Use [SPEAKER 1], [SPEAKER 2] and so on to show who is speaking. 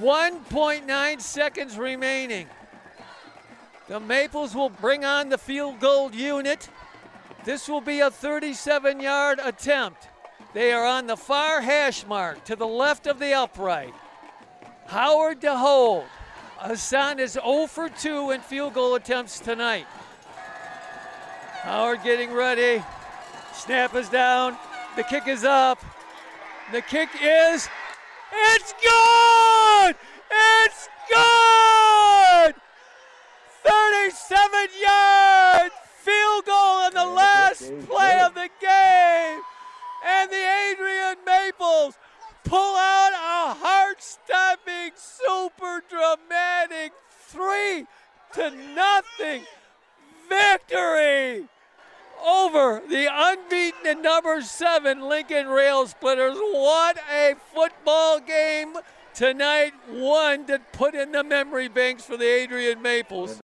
[SPEAKER 1] 1.9 seconds remaining. The Maples will bring on the field goal unit. This will be a 37-yard attempt. They are on the far hash mark to the left of the upright. Howard to hold. Hassan is 0 for 2 in field goal attempts tonight. Howard getting ready. Snap is down. The kick is up. The kick is, it's good! It's good! 37-yard field goal on the last play of the game. And the Adrian Maples pull out a heart-stopping, super dramatic 3-0 victory over the unbeaten and number 7 Lincoln Rail Splitters. What a football game tonight, one to put in the memory banks for the Adrian Maples.